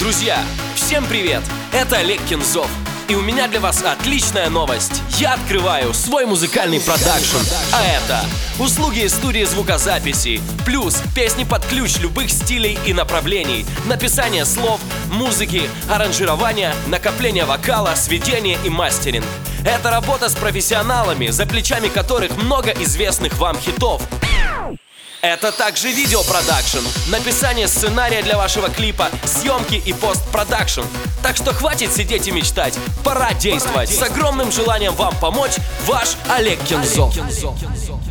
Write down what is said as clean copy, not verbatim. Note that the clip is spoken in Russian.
Друзья, всем привет! Это Олег Кензов. И у меня для вас отличная новость. Я открываю свой музыкальный продакшн. А это услуги из студии звукозаписи, плюс песни под ключ любых стилей и направлений, написание слов, музыки, аранжирование, накопление вокала, сведение и мастеринг. Это работа с профессионалами, за плечами которых много известных вам хитов. Это также видеопродакшн, написание сценария для вашего клипа, съемки и постпродакшн. Так что хватит сидеть и мечтать, пора действовать. С огромным желанием вам помочь, ваш Олег Кензов.